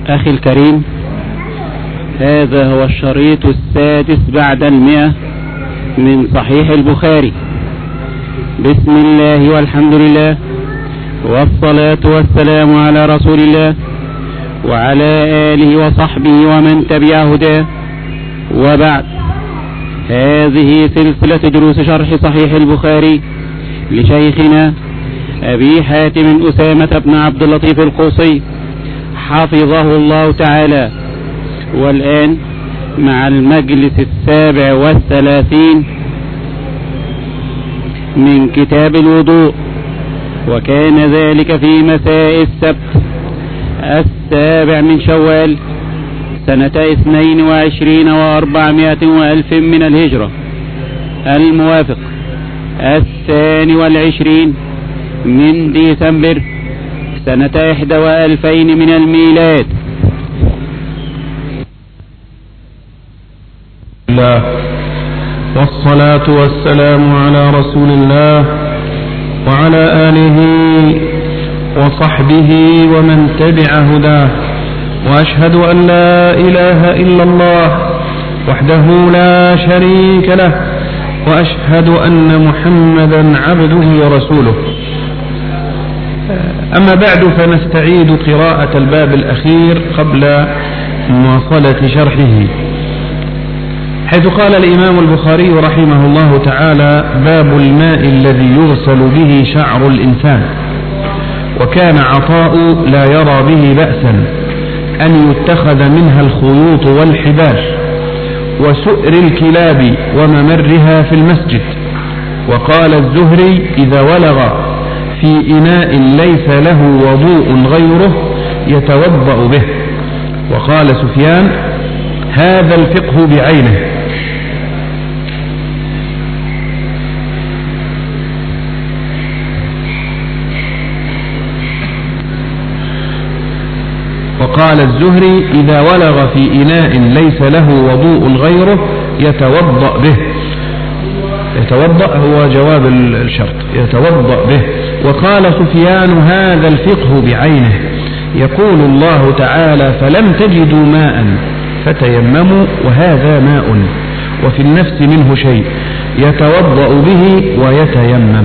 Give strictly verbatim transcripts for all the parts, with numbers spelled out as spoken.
أخي الكريم، هذا هو الشريط السادس بعد المئة من صحيح البخاري. بسم الله والحمد لله والصلاة والسلام على رسول الله وعلى آله وصحبه ومن تبع هداه، وبعد. هذه سلسلة دروس شرح صحيح البخاري لشيخنا أبي حاتم أسامة بن عبد اللطيف القوصي حفظه الله تعالى، والآن مع المجلس السابع والثلاثين من كتاب الوضوء، وكان ذلك في مساء السبت السابع من شوال سنة اثنين وعشرين واربعمائة والف من الهجرة، الموافق الثاني والعشرين من ديسمبر سنة احدى والفين من الميلاد. الله والصلاة والسلام على رسول الله وعلى آله وصحبه ومن تبع هداه، وأشهد أن لا إله إلا الله وحده لا شريك له، وأشهد أن محمدا عبده ورسوله. أما بعد، فنستعيد قراءة الباب الأخير قبل مواصلة شرحه، حيث قال الإمام البخاري رحمه الله تعالى: باب الماء الذي يغسل به شعر الإنسان. وكان عطاء لا يرى به بأسا أن يتخذ منها الخيوط والحبال وسؤر الكلاب وممرها في المسجد. وقال الزهري: إذا ولغ في إناء ليس له وضوء غيره يتوضأ به. وقال سفيان: هذا الفقه بعينه. وقال الزهري: إذا ولغ في إناء ليس له وضوء غيره يتوضأ به. يتوضأ هو جواب الشرط، يتوضأ به. وقال سفيان: هذا الفقه بعينه. يقول الله تعالى: فلم تجدوا ماء فتيمموا، وهذا ماء وفي النفس منه شيء يتوضأ به ويتيمم.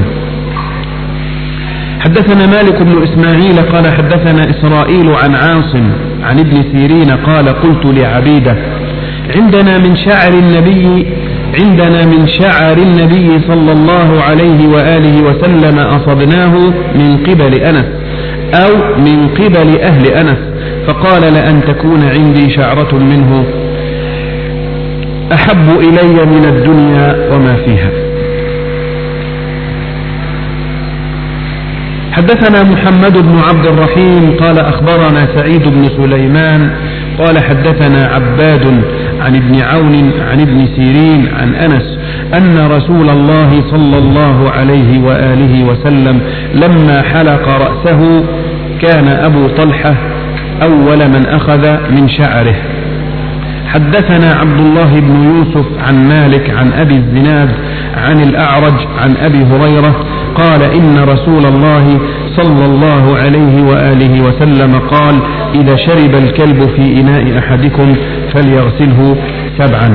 حدثنا مالك بن إسماعيل قال حدثنا إسرائيل عن عاصم عن ابن سيرين قال: قلت لعبيدة: عندنا من شعر النبي عندنا من شعر النبي صلى الله عليه وآله وسلم أصبناه من قبل أنس أو من قبل أهل أنس، فقال: لأن تكون عندي شعرة منه أحب إلي من الدنيا وما فيها. حدثنا محمد بن عبد الرحيم قال أخبرنا سعيد بن سليمان قال حدثنا عباد عن ابن عون عن ابن سيرين عن أنس أن رسول الله صلى الله عليه وآله وسلم لما حلق رأسه كان أبو طلحة أول من أخذ من شعره. حدثنا عبد الله بن يوسف عن مالك عن أبي الزناد عن الأعرج عن أبي هريرة قال: إن رسول الله صلى الله عليه وآله وسلم قال: إذا شرب الكلب في إناء أحدكم فليغسله سبعا.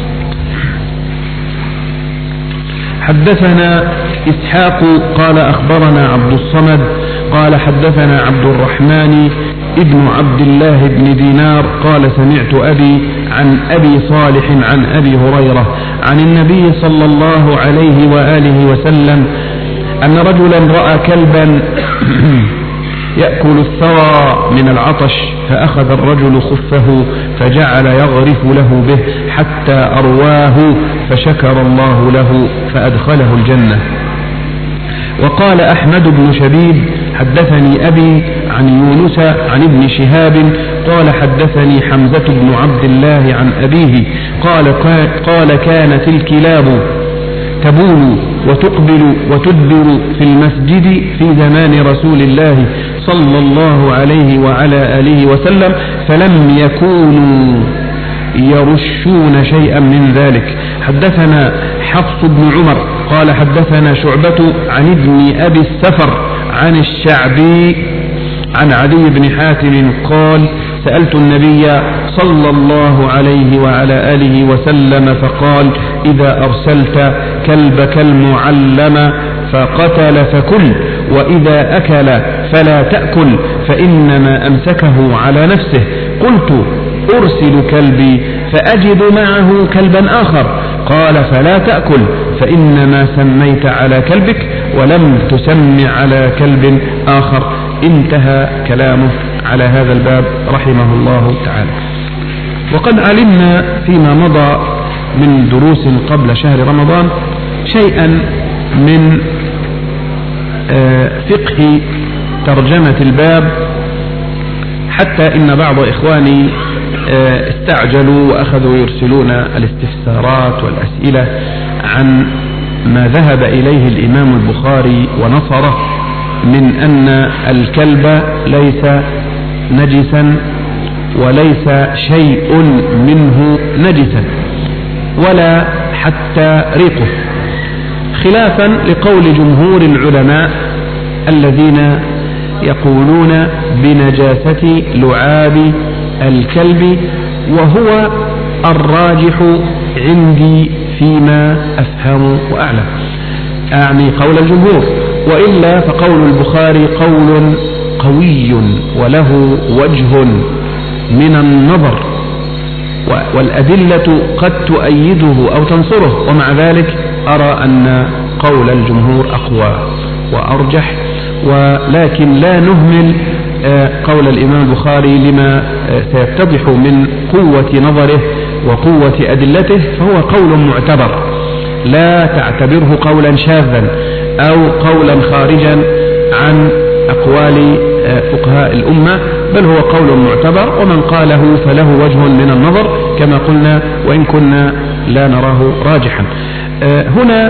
حدثنا إسحاق قال أخبرنا عبد الصمد قال حدثنا عبد الرحمن ابن عبد الله بن دينار قال: سمعت أبي عن أبي صالح عن أبي هريرة عن النبي صلى الله عليه وآله وسلم أن رجلا رأى كلبا يأكل الثرى من العطش، فأخذ الرجل خفه فجعل يغرف له به حتى أرواه، فشكر الله له فأدخله الجنة. وقال أحمد بن شبيب: حدثني أبي عن يونس عن ابن شهاب قال حدثني حمزة بن عبد الله عن أبيه قال, قال كانت الكلاب تبول وتقبل وتدبر في المسجد في زمان رسول الله صلى الله عليه وعلى آله وسلم، فلم يكونوا يرشون شيئا من ذلك. حدثنا حفص بن عمر قال حدثنا شعبة عن ابن أبي السفر عن الشعبي عن عدي بن حاتم قال: سألت النبي صلى الله عليه وعلى آله وسلم فقال إذا أرسلت كلبك المعلم فقتل فكل، وإذا أكل فلا تأكل فإنما أمسكه على نفسه. قلت أرسل كلبي فأجد معه كلبا آخر، قال فلا تأكل فإنما سميت على كلبك ولم تسم على كلب آخر. انتهى كلامه على هذا الباب رحمه الله تعالى. وقد علمنا فيما مضى من دروس قبل شهر رمضان شيئا من فقه ترجمة الباب، حتى إن بعض إخواني استعجلوا وأخذوا يرسلون الاستفسارات والأسئلة عن ما ذهب إليه الإمام البخاري ونصره من أن الكلب ليس نجسا وليس شيء منه نجسا ولا حتى ريقه، خلافا لقول جمهور العلماء الذين يقولون بنجاسة لعاب الكلب، وهو الراجح عندي فيما أفهم وأعلم، أعني قول الجمهور. وإلا فقول البخاري قول قوي وله وجه من النظر، والأدلة قد تؤيده أو تنصره، ومع ذلك أرى أن قول الجمهور أقوى وأرجح، ولكن لا نهمل قول الإمام البخاري لما سيتضح من قوة نظره وقوة أدلته، فهو قول معتبر، لا تعتبره قولا شاذا أو قولا خارجا عن أقوال فقهاء الأمة، بل هو قول معتبر، ومن قاله فله وجه من النظر كما قلنا، وإن كنا لا نراه راجحا. هنا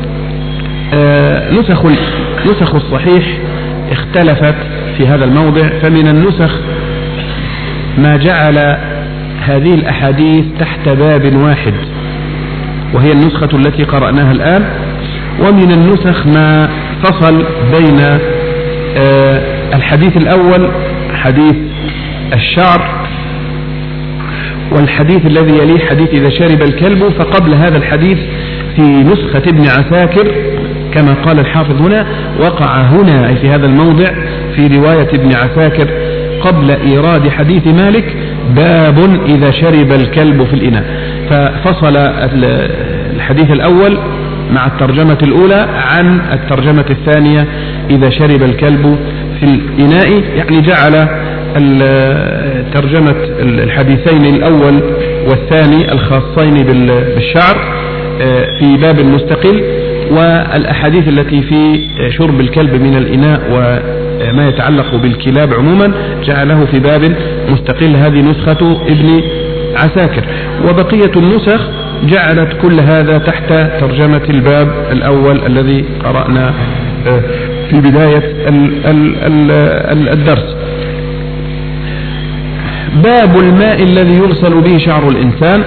نسخ نسخ الصحيح اختلفت في هذا الموضع، فمن النسخ ما جعل هذه الأحاديث تحت باب واحد وهي النسخة التي قرأناها الآن، ومن النسخ ما فصل بين الحديث الأول حديث الشعر والحديث الذي يليه حديث إذا شرب الكلب، فقبل هذا الحديث في نسخة ابن عساكر كما قال الحافظ هنا وقع هنا أي في هذا الموضع في رواية ابن عساكر قبل إيراد حديث مالك باب إذا شرب الكلب في الإناء، ففصل الحديث الأول مع الترجمة الأولى عن الترجمة الثانية إذا شرب الكلب في الإناء، يعني جعل ترجمة الحديثين الأول والثاني الخاصين بالشعر في باب مستقل، والأحاديث التي في شرب الكلب من الإناء وما يتعلق بالكلاب عموما جعله في باب مستقل. هذه نسخة ابن عساكر، وبقية النسخ جعلت كل هذا تحت ترجمة الباب الأول الذي قرأنا في بداية الدرس. باب الماء الذي يغسل به شعر الإنسان.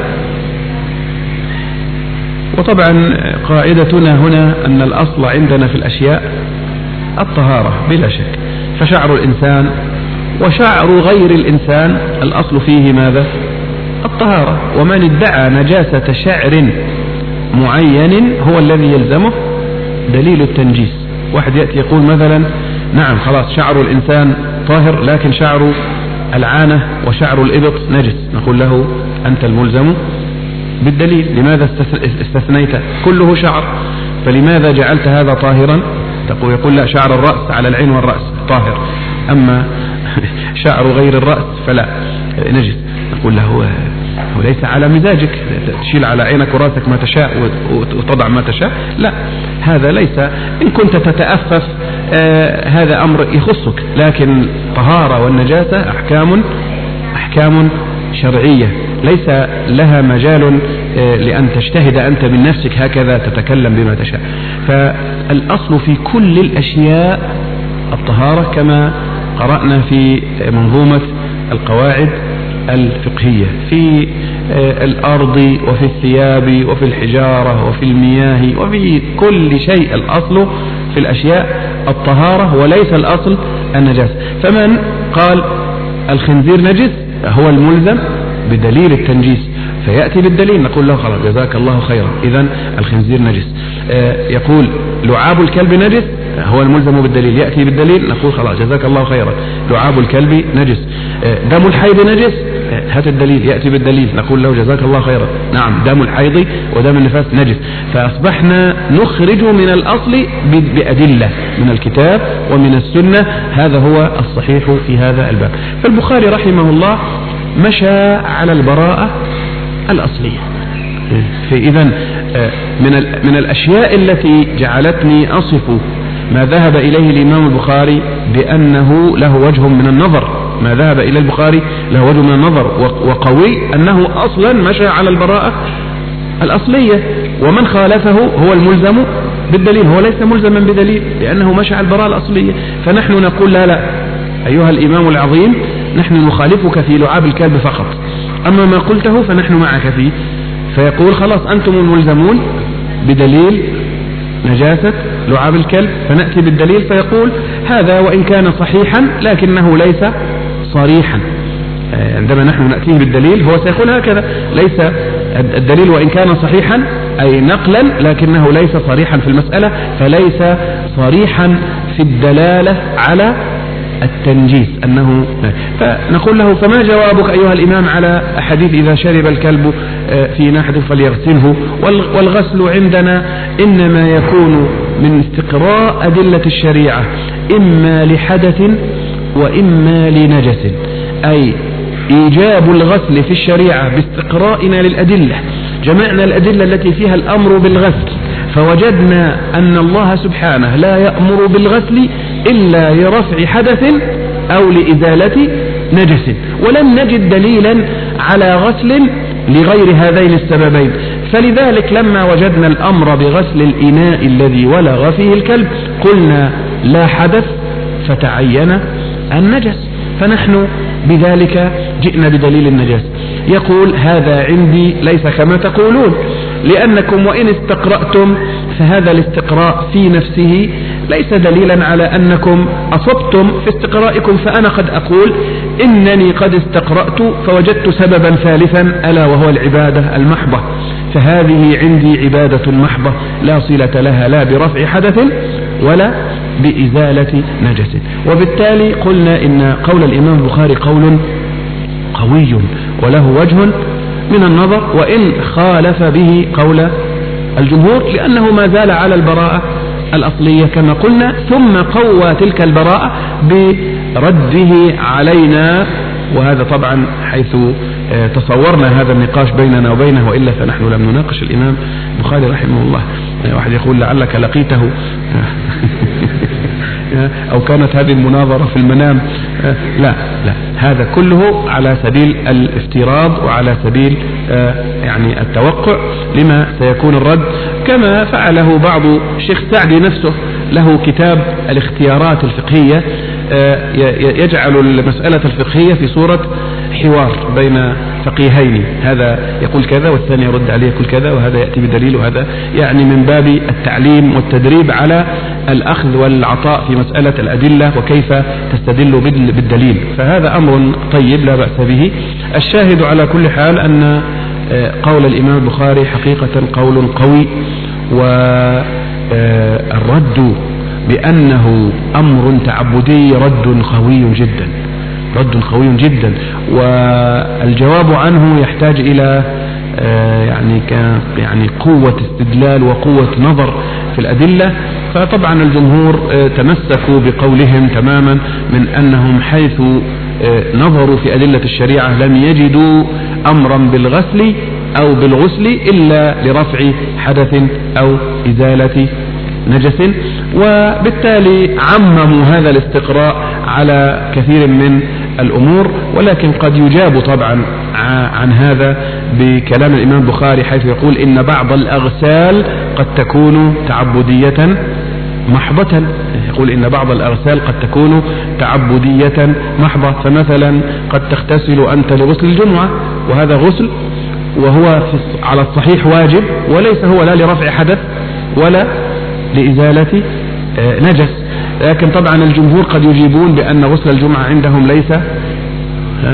وطبعا قاعدتنا هنا أن الأصل عندنا في الأشياء الطهارة بلا شك، فشعر الإنسان وشعر غير الإنسان الأصل فيه ماذا؟ الطهارة، ومن ادعى نجاسة شعر معين هو الذي يلزمه دليل التنجيس. واحد يأتي يقول مثلا نعم خلاص شعر الإنسان طاهر لكن شعر العانة وشعر الإبط نجس، نقول له أنت الملزم بالدليل، لماذا استثنيت؟ كله شعر، فلماذا جعلت هذا طاهرا؟ تقول يقول لا شعر الرأس على العين والرأس طاهر، أما شعر غير الرأس فلا نجس. نقول له هو ليس على مزاجك، تشيل على عينك وراسك ما تشاء وتضع ما تشاء، لا هذا ليس، إن كنت تتأفف آه هذا أمر يخصك، لكن طهارة والنجاسة أحكام أحكام شرعية ليس لها مجال آه لأن تجتهد أنت من نفسك هكذا تتكلم بما تشاء. فالأصل في كل الأشياء الطهارة كما قرأنا في منظومة القواعد الفقهية، في الأرض وفي الثياب وفي الحجارة وفي المياه وفي كل شيء الأصل في الأشياء الطهارة وليس الأصل النجاسة. فمن قال الخنزير نجس هو الملزم بدليل التنجيس فيأتي بالدليل نقول له خلاص جزاك الله خيرا إذن الخنزير نجس. يقول لعاب الكلب نجس هو الملزم بالدليل يأتي بالدليل نقول خلاص جزاك الله خيرا لعاب الكلب نجس. دم الحيض نجس هات الدليل يأتي بالدليل نقول له جزاك الله خيرا نعم دم الحيض ودم النفاس نجس. فأصبحنا نخرج من الأصل بأدلة من الكتاب ومن السنة هذا هو الصحيح في هذا الباب. فالبخاري رحمه الله مشى على البراءة الأصلية. فإذا من من الأشياء التي جعلتني أصف ما ذهب إليه الإمام البخاري بأنه له وجه من النظر ما ذهب إلى البخاري له وجه من النظر وقوي أنه أصلا مشى على البراءة الأصلية ومن خالفه هو الملزم بالدليل هو ليس ملزما بدليل لأنه مشى على البراءة الأصلية. فنحن نقول لا لا أيها الإمام العظيم نحن نخالفك في لعاب الكلب فقط أما ما قلته فنحن معك فيه. فيقول خلاص أنتم الملزمون بدليل نجاسة لعاب الكلب فنأتي بالدليل فيقول هذا وإن كان صحيحا لكنه ليس صريحا. عندما نحن نأتيه بالدليل هو سيقول هكذا ليس الدليل وإن كان صحيحا أي نقلا لكنه ليس صريحا في المسألة فليس صريحا في الدلالة على التنجيس أنه. فنقول له فما جوابك أيها الإمام على حديث إذا شرب الكلب في نحده فليغسله والغسل عندنا إنما يكون من استقراء أدلة الشريعة إما لحدث وإما لنجس أي إيجاب الغسل في الشريعة باستقرائنا للأدلة. جمعنا الأدلة التي فيها الأمر بالغسل فوجدنا أن الله سبحانه لا يأمر بالغسل إلا لرفع حدث أو لإزالة نجس ولم نجد دليلا على غسل لغير هذين السببين. فلذلك لما وجدنا الأمر بغسل الإناء الذي ولغ فيه الكلب قلنا لا حدث فتعين النجس فنحن بذلك جئنا بدليل النجاسة. يقول هذا عندي ليس كما تقولون لأنكم وإن استقرأتم فهذا الاستقراء في نفسه ليس دليلا على أنكم أصبتم في استقرائكم فأنا قد أقول إنني قد استقرأت فوجدت سببا ثالثا ألا وهو العبادة المحضة فهذه عندي عبادة محضة لا صلة لها لا برفع حدث ولا بإزالة نجس. وبالتالي قلنا إن قول الإمام البخاري قول قوي وله وجه من النظر وإن خالف به قول الجمهور لأنه ما زال على البراءة الأصلية كما قلنا ثم قوى تلك البراءة برده علينا. وهذا طبعا حيث تصورنا هذا النقاش بيننا وبينه وإلا فنحن لم نناقش الإمام البخاري رحمه الله. واحد يقول لعلك لقيته أو كانت هذه المناظرة في المنام. لا لا هذا كله على سبيل الافتراض وعلى سبيل يعني التوقع لما سيكون الرد كما فعله بعض الشيخ سعدي نفسه له كتاب الاختيارات الفقهية يجعل المسألة الفقهية في صورة حوار بين فقيهين هذا يقول كذا والثاني يرد عليه يقول كذا وهذا يأتي بدليل وهذا يعني من باب التعليم والتدريب على الأخذ والعطاء في مسألة الأدلة وكيف تستدل بالدليل. فهذا أمر طيب لا بأس به. الشاهد على كل حال أن قول الإمام البخاري حقيقة قول قوي والرد بأنه أمر تعبدي رد قوي جدا رد قوي جدا والجواب عنه يحتاج إلى يعني يعني قوة استدلال وقوة نظر في الأدلة. فطبعا الجمهور تمسكوا بقولهم تماما من أنهم حيث نظروا في أدلة الشريعة لم يجدوا أمرا بالغسل أو بالغسل إلا لرفع حدث أو إزالة نجس وبالتالي عمموا هذا الاستقراء على كثير من الأمور. ولكن قد يجاب طبعا عن هذا بكلام الإمام البخاري حيث يقول إن بعض الأغسال قد تكون تعبدية محضة. يقول إن بعض الأغسال قد تكون تعبدية محضة فمثلا قد تغتسل أنت لغسل الجمعة وهذا غسل وهو على الصحيح واجب وليس هو لا لرفع حدث ولا لإزالة نجس. لكن طبعا الجمهور قد يجيبون بأن غسل الجمعة عندهم ليس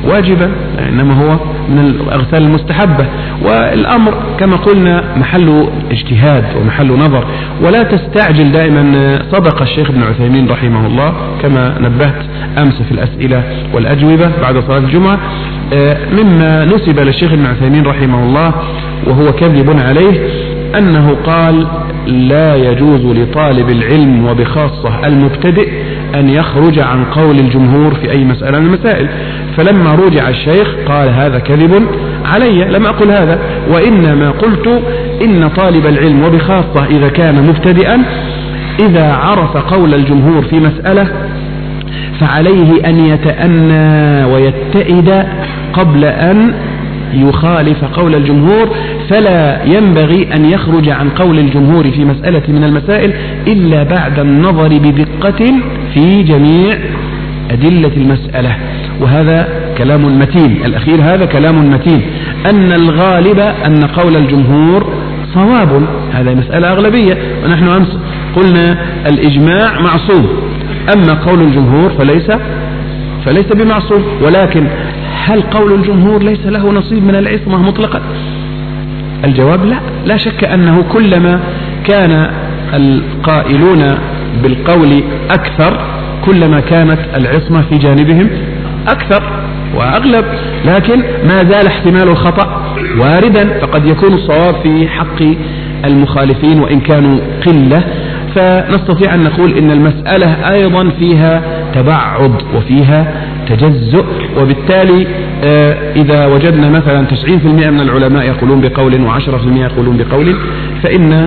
واجبا، إنما هو من الأغسال المستحبة. والأمر كما قلنا محل اجتهاد ومحل نظر، ولا تستعجل دائما. صدق الشيخ ابن عثيمين رحمه الله كما نبهت أمس في الأسئلة والأجوبة بعد صلاة الجمعة، مما نسب للشيخ ابن عثيمين رحمه الله وهو كذب عليه أنه قال لا يجوز لطالب العلم وبخاصة المبتدئ أن يخرج عن قول الجمهور في أي مسألة من المسائل. فلما رجع الشيخ قال هذا كذب علي، لم أقل هذا، وإنما قلت إن طالب العلم وبخاصة إذا كان مبتدئا إذا عرف قول الجمهور في مسألة فعليه أن يتأنى ويتئد قبل أن يخالف قول الجمهور، فلا ينبغي أن يخرج عن قول الجمهور في مسألة من المسائل إلا بعد النظر بدقة في جميع أدلة المسألة. وهذا كلام متين، الأخير هذا كلام متين، أن الغالب أن قول الجمهور صواب، هذا مسألة أغلبية، ونحن أمس قلنا الإجماع معصوم، أما قول الجمهور فليس فليس بمعصوم. ولكن هل قول الجمهور ليس له نصيب من العصمة مطلقا؟ الجواب لا، لا شك أنه كلما كان القائلون بالقول أكثر كلما كانت العصمة في جانبهم أكثر وأغلب، لكن ما زال احتمال الخطأ واردا، فقد يكون الصواب في حق المخالفين وإن كانوا قلة. فنستطيع أن نقول إن المسألة أيضا فيها تبعض وفيها تجزؤ، وبالتالي إذا وجدنا مثلا تسعين بالمئة من العلماء يقولون بقول وعشرة بالمئة يقولون بقول، فإن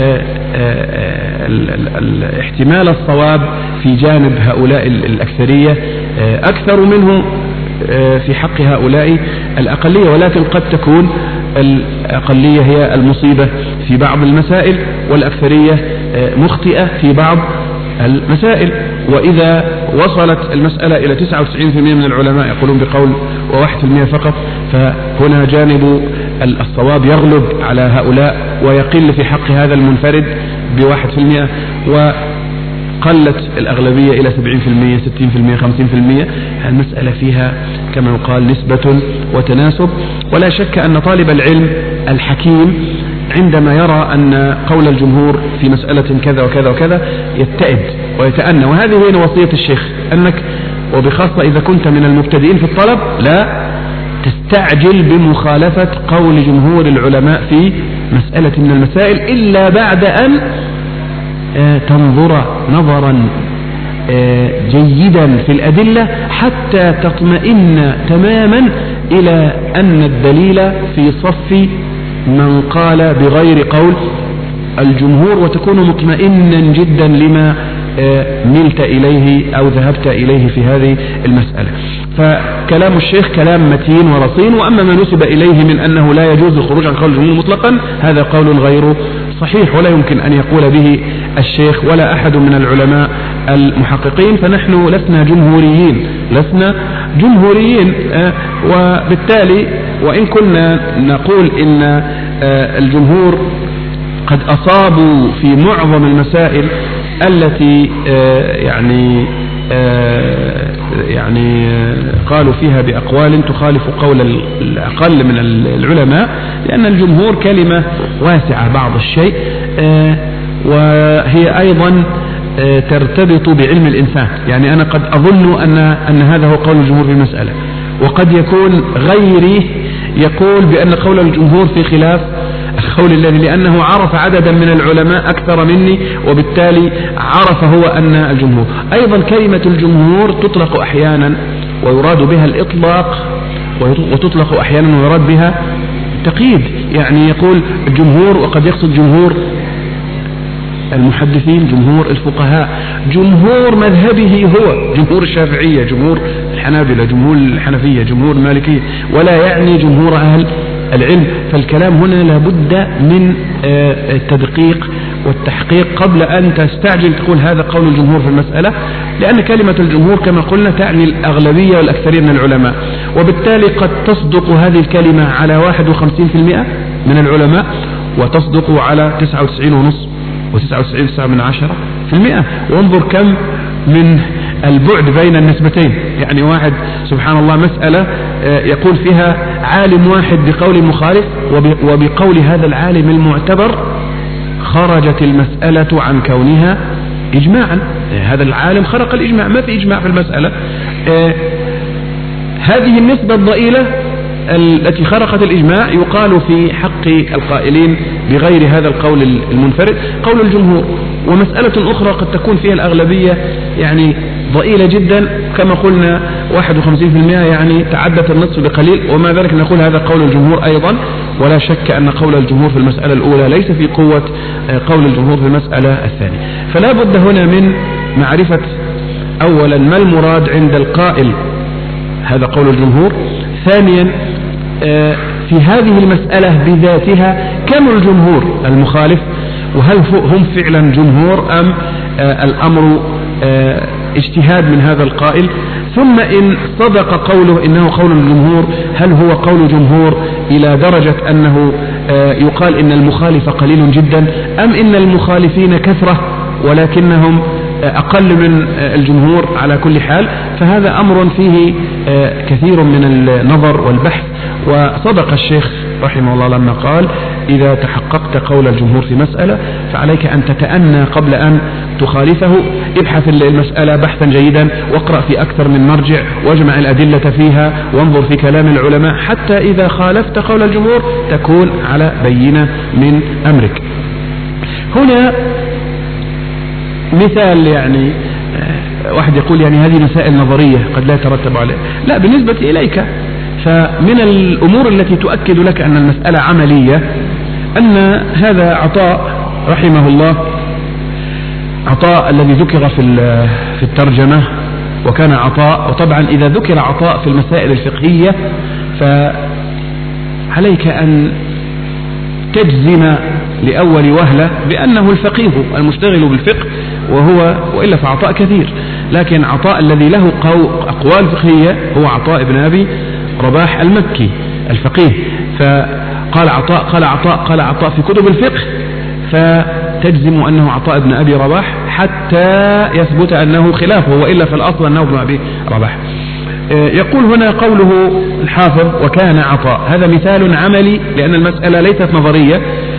احتمال الصواب في جانب هؤلاء الأكثرية أكثر منه في حق هؤلاء الأقلية. ولكن قد تكون الأقلية هي المصيبة في بعض المسائل والأكثرية مخطئة في بعض المسائل. وإذا وصلت المسألة إلى تسعة وتسعين بالمئة من العلماء يقولون بقول وواحد بالمئة فقط، فهنا جانب الصواب يغلب على هؤلاء ويقل في حق هذا المنفرد بواحد بالمئة، وقلت الأغلبية إلى سبعين بالمئة ستين بالمئة خمسين بالمئة. المسألة فيها كما يقال نسبة وتناسب. ولا شك أن طالب العلم الحكيم عندما يرى أن قول الجمهور في مسألة كذا وكذا وكذا يتئد ويتأنى، وهذه هي وصية الشيخ، أنك وبخاصة إذا كنت من المبتدئين في الطلب لا تستعجل بمخالفة قول جمهور العلماء في مسألة من المسائل إلا بعد أن تنظر نظرا جيدا في الأدلة حتى تطمئن تماما إلى أن الدليل في صف من قال بغير قول الجمهور، وتكون مطمئنا جدا لما ملت إليه أو ذهبت إليه في هذه المسألة. فكلام الشيخ كلام متين ورصين. وأما ما نسب إليه من أنه لا يجوز الخروج عن قول الجمهور مطلقا هذا قول غير صحيح، ولا يمكن أن يقول به الشيخ ولا أحد من العلماء المحققين. فنحن لسنا جمهوريين لسنا جمهوريين وبالتالي وإن كنا نقول إن الجمهور قد أصابوا في معظم المسائل التي يعني يعني قالوا فيها بأقوال تخالف قول الأقل من العلماء، لأن الجمهور كلمة واسعة بعض الشيء، وهي أيضا ترتبط بعلم الإنسان. يعني أنا قد أظن أن أن هذا هو قول الجمهور في المسألة، وقد يكون غيري يقول بأن قول الجمهور في خلاف القول الذي، لأنه عرف عددا من العلماء أكثر مني وبالتالي عرف هو أن الجمهور. أيضا كلمة الجمهور تطلق أحيانا ويراد بها الإطلاق، وتطلق أحيانا ويراد بها التقييد. يعني يقول الجمهور وقد يقصد جمهور المحدثين، جمهور الفقهاء، جمهور مذهبه هو جمهور الشافعية، جمهور الحنابلة، جمهور الحنفية، جمهور المالكية، ولا يعني جمهور أهل العلم. فالكلام هنا لابد من التدقيق والتحقيق قبل أن تستعجل تقول هذا قول الجمهور في المسألة، لأن كلمة الجمهور كما قلنا تعني الأغلبية والأكثرية من العلماء، وبالتالي قد تصدق هذه الكلمة على واحد وخمسين بالمئة من العلماء وتصدق على تسعة وتسعين ونصف وتسعة وتسعين تسعة من عشرة في المئة. وانظر كم من البعد بين النسبتين. يعني واحد سبحان الله مسألة يقول فيها عالم واحد بقول مخالف وبقول هذا العالم المعتبر خرجت المسألة عن كونها إجماعا. هذا العالم خرق الإجماع، ما في إجماع في المسألة. هذه النسبة الضئيلة التي خرقت الإجماع يقال في حق القائلين بغير هذا القول المنفرد قول الجمهور. ومسألة أخرى قد تكون فيها الأغلبية يعني ضئيلة جدا كما قلنا واحد وخمسين بالمئة، يعني تعدت النصف بقليل، وما ذلك نقول هذا قول الجمهور أيضا. ولا شك أن قول الجمهور في المسألة الأولى ليس في قوة قول الجمهور في المسألة الثانية. فلا بد هنا من معرفة أولا ما المراد عند القائل هذا قول الجمهور. ثانيا في هذه المسألة بذاتها كم الجمهور المخالف، وهل هم فعلا جمهور أم الأمر اجتهاد من هذا القائل. ثم إن صدق قوله إنه قول الجمهور هل هو قول جمهور إلى درجة أنه يقال إن المخالف قليل جدا أم إن المخالفين كثرة ولكنهم أقل من الجمهور. على كل حال فهذا أمر فيه كثير من النظر والبحث. وصدق الشيخ رحمه الله لما قال إذا تحققت قول الجمهور في مسألة فعليك أن تتأنى قبل أن تخالفه. ابحث المسألة بحثا جيدا واقرأ في أكثر من مرجع واجمع الأدلة فيها وانظر في كلام العلماء حتى إذا خالفت قول الجمهور تكون على بينة من أمرك. هنا مثال، يعني واحد يقول يعني هذه مسائل نظرية قد لا يترتب عليه. لا، بالنسبة إليك فمن الأمور التي تؤكد لك أن المسألة عملية أن هذا عطاء رحمه الله، عطاء الذي ذكر في في الترجمة وكان عطاء. وطبعا إذا ذكر عطاء في المسائل الفقهية فعليك أن تجزم لأول وهلة بأنه الفقيه المشتغل بالفقه، وهو وإلا فعطاء كثير. لكن عطاء الذي له أقوال فقهية هو عطاء ابن أبي رباح المكي الفقيه. فقال عطاء قال عطاء قال عطاء في كتب الفقه فتجزم أنه عطاء ابن أبي رباح حتى يثبت أنه خلافه، وإلا فالأصل أنه ابن أبي رباح. يقول هنا قوله الحافظ وكان عطاء، هذا مثال عملي لأن المسألة ليست نظرية.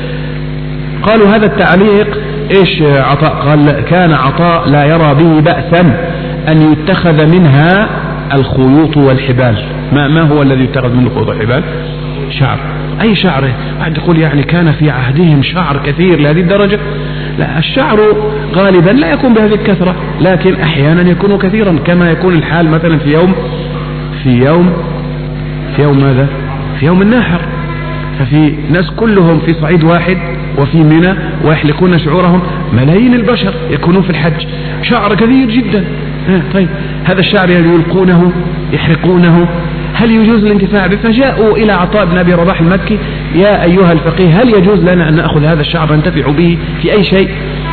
قالوا هذا التعليق إيش عطاء؟ قال كان عطاء لا يرى به بأسا أن يتخذ منها الخيوط والحبال. ما, ما هو الذي يتخذ منه الخيوط والحبال؟ شعر. أي شعر؟ واحد يقول يعني كان في عهدهم شعر كثير لهذه الدرجة؟ لا، الشعر غالبا لا يكون بهذه الكثرة، لكن أحيانا يكون كثيرا كما يكون الحال مثلا في يوم في يوم في يوم ماذا؟ في يوم الناحر. ففي ناس كلهم في صعيد واحد وفي منى ويحلقون شعورهم، ملايين البشر يكونون في الحج، شعر كثير جدا. طيب هذا الشعر يلقونه يحرقونه، هل يجوز الانتفاع به؟ فجاءوا إلى عطاء بن أبي رباح المكي يا أيها الفقيه هل يجوز لنا أن نأخذ هذا الشعر ننتفع به في أي شيء؟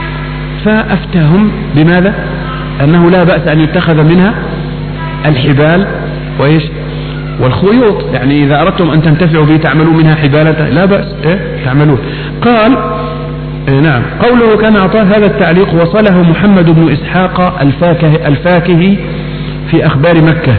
فأفتاهم بماذا؟ أنه لا بأس أن يتخذ منها الحبال وإيش والخيوط، يعني إذا أردتم أن تنتفعوا به تعملوا منها حبالة لا بأس إيه؟ تعملون. قال إيه نعم. قوله كان عطاء هذا التعليق وصله محمد بن إسحاق الفاكه الفاكهي في أخبار مكة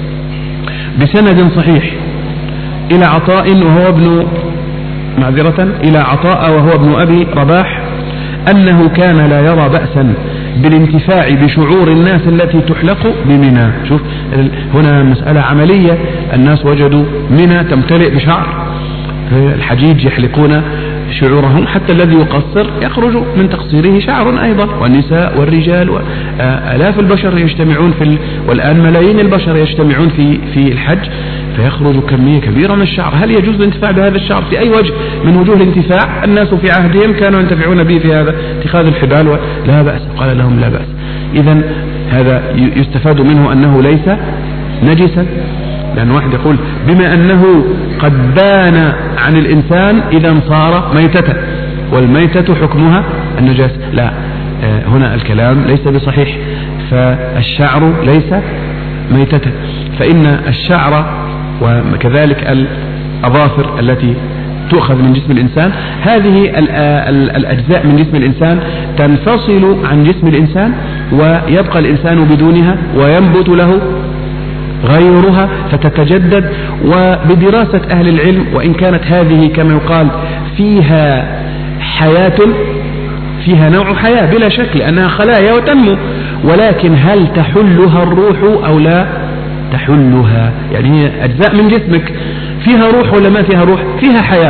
بسند صحيح إلى عطاء وهو ابن معذرة إلى عطاء وهو ابن أبي رباح أنه كان لا يرى بأسا بالانتفاع بشعور الناس التي تحلق بمنى. شوف هنا مسألة عملية، الناس وجدوا منى تمتلئ بشعر، الحجيج يحلقون شعورهم، حتى الذي يقصر يخرج من تقصيره شعر أيضا، والنساء والرجال وآلاف البشر يجتمعون في ال... والآن ملايين البشر يجتمعون في في الحج فيخرج كمية كبيرة من الشعر. هل يجوز الانتفاع بهذا الشعر في أي وجه من وجوه الانتفاع؟ الناس في عهدهم كانوا ينتفعون به في هذا اتخاذ الحبال ولا بأس. قال لهم لا بأس. إذن هذا يستفاد منه أنه ليس نجسا، لأن واحد يقول بما أنه قد بان عن الإنسان إذا صار ميتة والميتة حكمها النجاسة. لا، هنا الكلام ليس بصحيح، فالشعر ليس ميتة، فإن الشعر وكذلك الأظافر التي تؤخذ من جسم الإنسان هذه الأجزاء من جسم الإنسان تنفصل عن جسم الإنسان ويبقى الإنسان بدونها وينبت له غيرها فتتجدد. وبدراسة أهل العلم، وإن كانت هذه كما يقال فيها حياة، فيها نوع حياة بلا شك لأنها خلايا وتنمو، ولكن هل تحلها الروح أو لا تحلها؟ يعني هي أجزاء من جسمك، فيها روح ولا ما فيها روح؟ فيها حياة.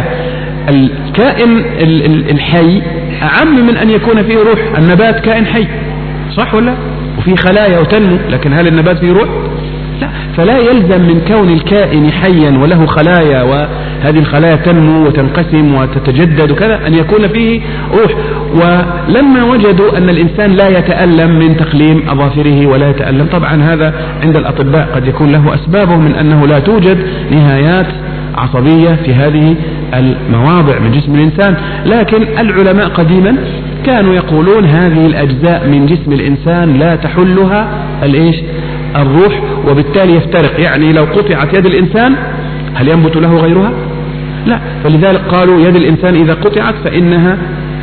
الكائن الحي أعم من أن يكون فيه روح. النبات كائن حي صح ولا؟ وفيه خلايا وتنمو، لكن هل النبات فيه روح؟ لا. فلا يلزم من كون الكائن حيا وله خلايا وهذه الخلايا تنمو وتنقسم وتتجدد وكذا أن يكون فيه روح. ولما وجدوا أن الإنسان لا يتألم من تقليم أظافره ولا يتألم، طبعا هذا عند الأطباء قد يكون له أسبابه من أنه لا توجد نهايات عصبية في هذه المواضع من جسم الإنسان، لكن العلماء قديما كانوا يقولون هذه الأجزاء من جسم الإنسان لا تحلها الإيش؟ الروح، وبالتالي يفترق. يعني لو قطعت يد الإنسان هل ينبت له غيرها؟ لا. فلذلك قالوا يد الإنسان إذا قطعت فإنها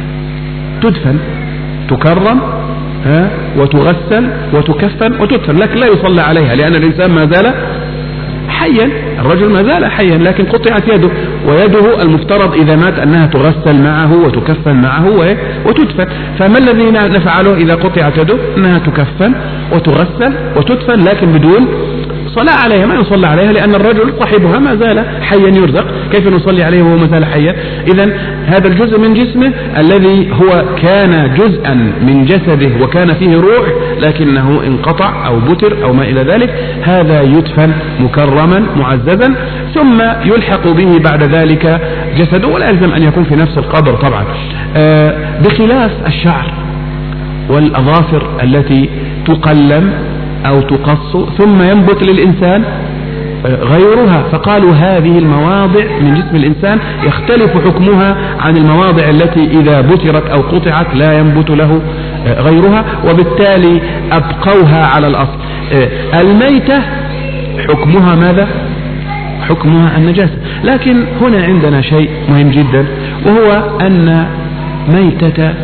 تدفن، تكرم ها وتغسل وتكفن وتدفن، لكن لا يصلى عليها لأن الإنسان ما زال حيا، الرجل ما زال حيا لكن قطعت يده، ويده المفترض إذا مات أنها تغسل معه وتكفن معه وتدفن. فما الذي نفعله إذا قطعت يده؟ أنها تكفن وتغسل وتدفن لكن بدون صلاة عليها، ما يصلى عليها لأن الرجل صاحبها ما زال حيا يرزق، كيف نصلي عليه وهو ما زال حيا؟ إذن هذا الجزء من جسمه الذي هو كان جزءا من جسده وكان فيه روح لكنه انقطع أو بتر أو ما إلى ذلك، هذا يدفن مكرما معززا ثم يلحق به بعد ذلك جسده، ولا يلزم أن يكون في نفس القبر طبعا، آه بخلاف الشعر والأظافر التي تقلم أو تقص ثم ينبت للإنسان غيرها. فقالوا هذه المواضع من جسم الإنسان يختلف حكمها عن المواضع التي إذا بترت أو قطعت لا ينبت له غيرها، وبالتالي أبقوها على الأصل. الميتة حكمها ماذا؟ حكمها النجاسة. لكن هنا عندنا شيء مهم جدا، وهو أن ميتة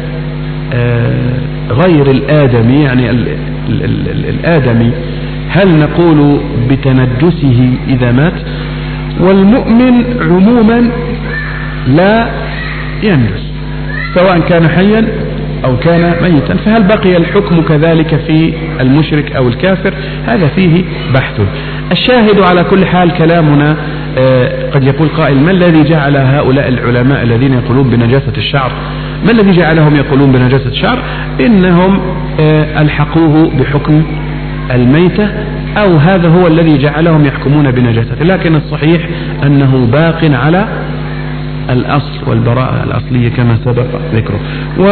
غير الآدمي، يعني ال ال ال الآدمي هل نقول بتنجسه إذا مات؟ والمؤمن عموما لا ينجس سواء كان حيا أو كان ميتا، فهل بقي الحكم كذلك في المشرك أو الكافر؟ هذا فيه بحث. الشاهد على كل حال كلامنا آه قد يقول قائل ما الذي جعل هؤلاء العلماء الذين يقولون بنجاسة الشعر، ما الذي جعلهم يقولون بنجاسة الشعر؟ إنهم آه ألحقوه بحكم الميتة، أو هذا هو الذي جعلهم يحكمون بنجاسته، لكن الصحيح أنه باق على الأصل والبراءة الأصلية كما سبق ذكره.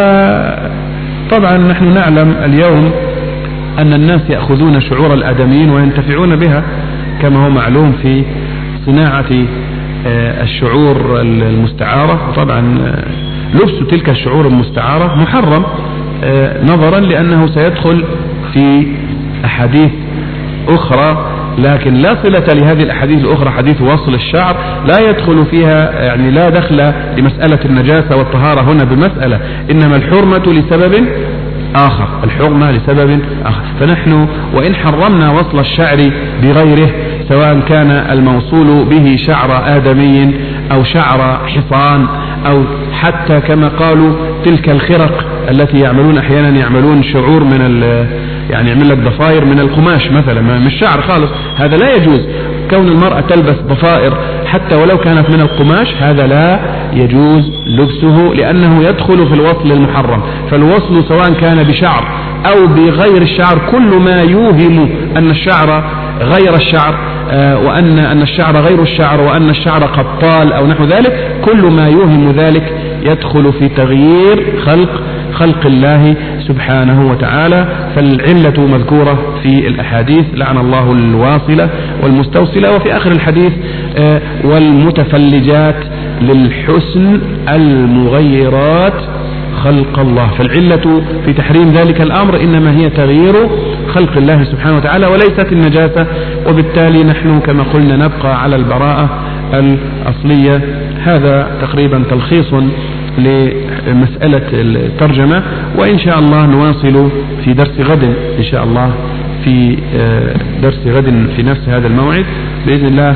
وطبعا نحن نعلم اليوم أن الناس يأخذون شعور الآدميين وينتفعون بها كما هو معلوم في صناعة الشعور المستعارة. طبعا لبس تلك الشعور المستعارة محرم نظرا لأنه سيدخل في أحاديث أخرى، لكن لا صلة لهذه الأحاديث الأخرى، حديث وصل الشعر لا يدخل فيها، يعني لا دخل لمسألة النجاسة والطهارة هنا بمسألة، إنما الحرمة لسبب آخر، الحرمة لسبب آخر. فنحن وإن حرمنا وصل الشعر بغيره سواء كان الموصول به شعر آدمي أو شعر حصان أو حتى كما قالوا تلك الخرق التي يعملون أحيانا يعملون شعور من يعني يعمل لك ضفائر من القماش مثلا مش شعر خالص، هذا لا يجوز. كون المرأة تلبس ضفائر حتى ولو كانت من القماش هذا لا يجوز لبسه لأنه يدخل في الوصل المحرم. فالوصل سواء كان بشعر أو بغير الشعر كل ما يوهم أن الشعر غير الشعر آه وأن أن الشعر غير الشعر وأن الشعر قطال أو نحو ذلك، كل ما يوهم ذلك يدخل في تغيير خلق خلق الله سبحانه وتعالى. فالعلة مذكورة في الأحاديث، لعن الله الواصلة والمستوصلة، وفي آخر الحديث آه والمتفلجات للحسن المغيرات خلق الله. فالعلة في تحريم ذلك الأمر إنما هي تغيير خلق الله سبحانه وتعالى وليست النجاسة، وبالتالي نحن كما قلنا نبقى على البراءة الأصلية. هذا تقريبا تلخيص مسألة الترجمة، وإن شاء الله نواصل في درس غد إن شاء الله، في درس غد في نفس هذا الموعد بإذن الله،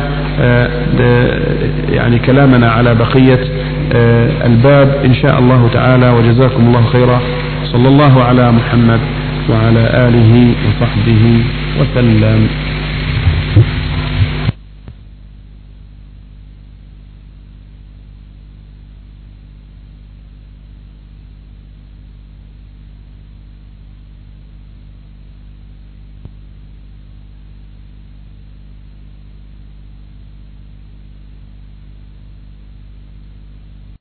يعني كلامنا على بقية الباب إن شاء الله تعالى. وجزاكم الله خيرا، صلى الله على محمد وعلى آله وصحبه وسلم.